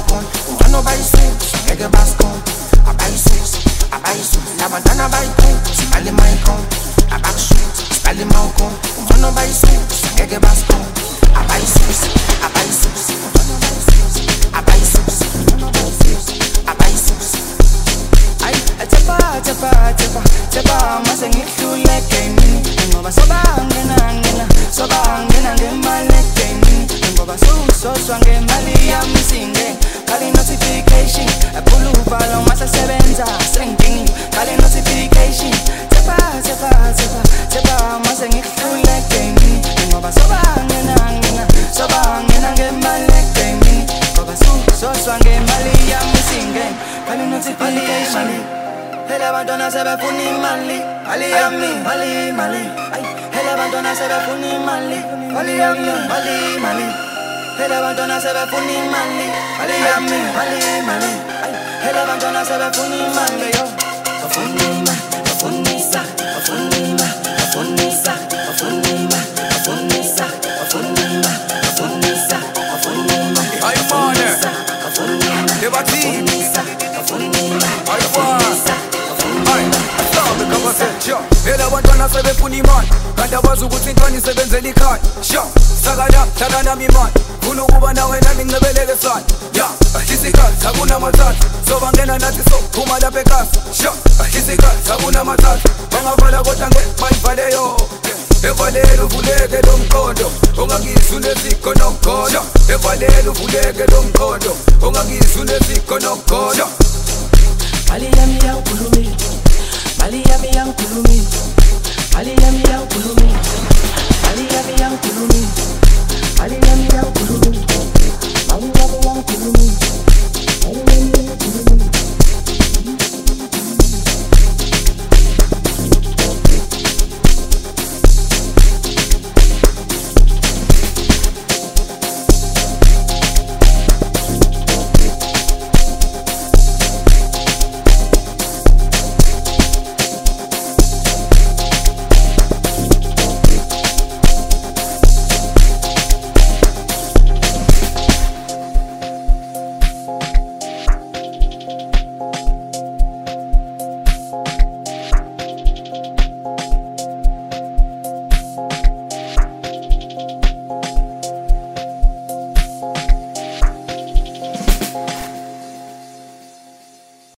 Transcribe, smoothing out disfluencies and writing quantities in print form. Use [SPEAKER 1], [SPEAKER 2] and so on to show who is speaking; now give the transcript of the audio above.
[SPEAKER 1] balcón. Umano buy suits, reggae bascon. I buy suits, la bandana buy cool, spally my con. I back shoot, spally my con. Umano buy suits, reggae bascon. I buy suits, I buy suits. I buy suits, I buy suits. Ay, tepa, mase ngihluleke yini. Ngoba sobangena ngemaleke yini. Ngoba soswa ngemali yami singe. Kali notification, pull uvalo mase sebenza sengini. Kali notification, tepa, mase ngihluleke yini. Ngoba sobangena ngemaleke yini. Ngoba soswa ngemali yami singe. Kali notification. Hele bantwana sebefuna imali, mali yami, mali. Ay, hele bantwana sebefuna imali, mali yami, mali. Hele bantwana sebefuna imali, mali yami, mali. Ay, hele bantwana sebefuna imali yo. Bafunisa. Ay mane, debati. Hela bantwana sebefuna imali kanti abazi ukuthi intwana isebenzela ikhaya sakala hlala nami imali funa ukuba nawe nami ngincebeleke sana ahlisa ikhathi akunamathathu sobangena nathi sophuma lapha ekasa ahlisa ikhathi akunamathathu bangavala kodwa bayivaleyo evalela uvuleke lo mqondo ungangizwi unesikho nokukhola evalela uvuleke lo mqondo ungangizwi unesikho nokukhola
[SPEAKER 2] mali yami yangikhulumile mali yami yangikhulumile mali yami yangikhulumile mali yami yangikhulumile mali yami yangikhulumile mali yami yangikhulumile